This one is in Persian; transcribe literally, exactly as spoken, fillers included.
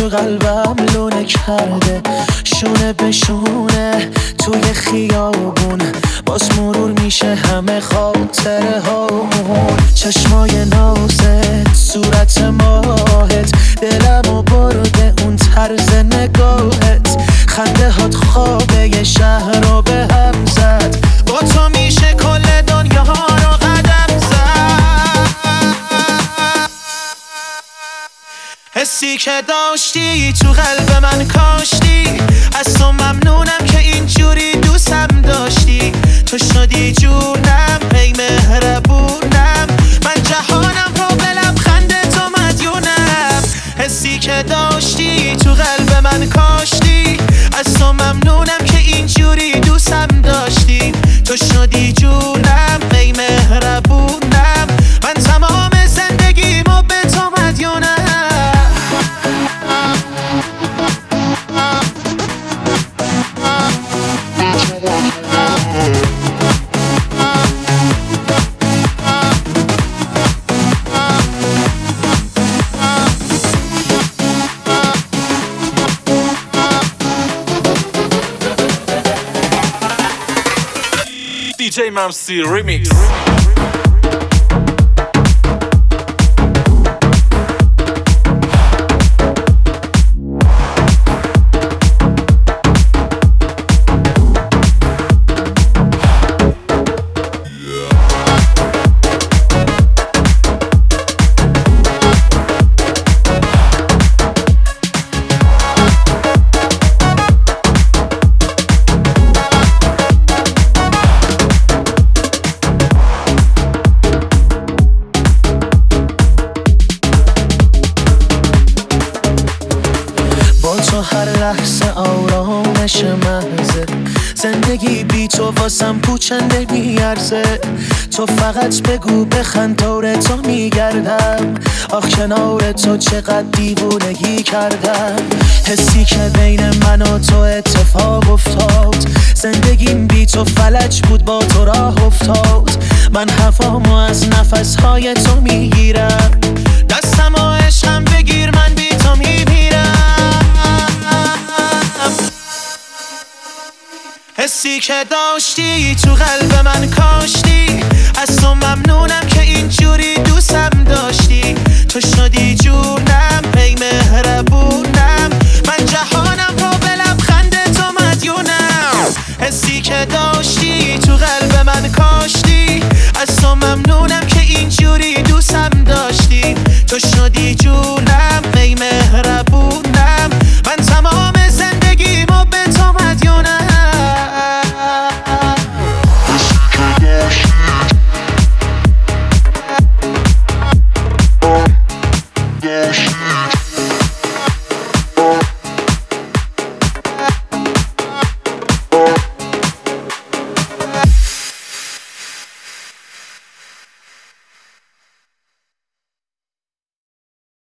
تو قلبم لونه کرده، شونه به شونه توی خیابون، باز مرور میشه همه خاطره هامون. چشمای نازت، صورت ماهت، دلمو برده اون طرز نگاهت، خنده هات خوابه یه شهر رو به هم زد، با تو میشه کل دنیا رو قدم زد. حسی که داشتی تو قلب من کاشتی، از تو ممنونم که اینجوری دوستم داشتی، تو شدی جونم ای مهربونم، من جهانم رو به لبخند تو مدیونم. حسی که داشتی تو قلب من کاشتی، از تو ممنونم که اینجوری دوستم داشتی، تو شدی جونم ای مهربونم، من تمام زندگیمو به تو مدیونم. دی جی ممسی ریمیکس. تو هر لحظه آرامش محضه، زندگی بی تو واسم پوچنده میارزه، تو فقط بگو بخند دور تو میگردم، آخ کنار تو چقدر دیوونگی کردم. حسی که بین من و تو اتفاق افتاد، زندگیم بی تو فلج بود با تو راه افتاد، من هوامو از نفسهای تو میگیرم، دستم و عشقم بگیر من بی تو میمیرم. حسی که داشتی تو قلب من کاشتی، از تو ممنونم که اینجوری دوستم داشتی، تو شدی جونم ای مهربونم، من جهانم رو به لبخند تو مدیونم. حسی که داشتی تو قلب من کاشتی، از تو ممنونم